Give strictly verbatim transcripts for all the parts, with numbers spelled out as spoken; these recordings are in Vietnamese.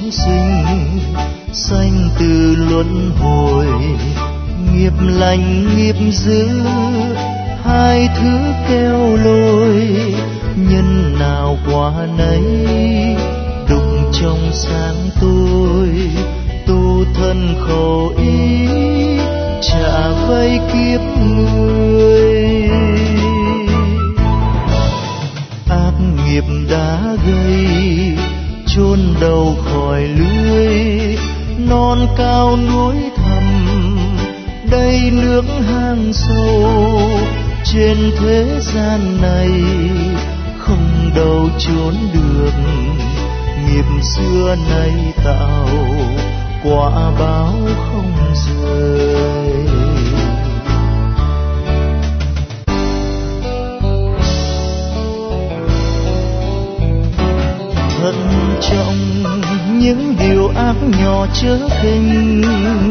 chúng sinh sanh từ luân hồi. Nghiệp lành nghiệp dữ hai thứ keo lôi, nhân nào quả nấy đụng trong sáng tôi. Tu thân khổ ý trả vây kiếp người, ác nghiệp đã gây chôn đầu khỏi lưới. Non cao núi thẳm đây nước hang sâu, trên thế gian này không đâu trốn được. Nghiệp xưa nay tạo quả báo không rời. Thận trọng những điều ác nhỏ chớ khinh,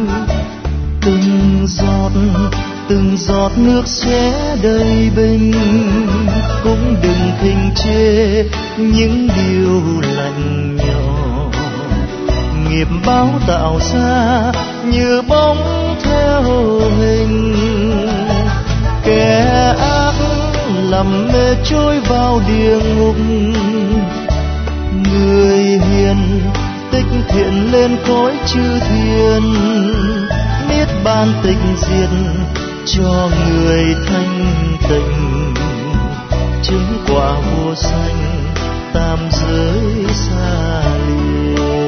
từng giọt từng giọt nước sẽ đầy bình. Cũng đừng khinh chê những điều lành nhỏ, nghiệp báo tạo ra như bóng theo hình. Kẻ ác lầm mê trôi vào địa ngục, người hiền tích thiện lên cõi chư thiên. Niết bàn tịnh diệt cho người thanh tịnh, chứng quả vô sanh tam giới xa lìa.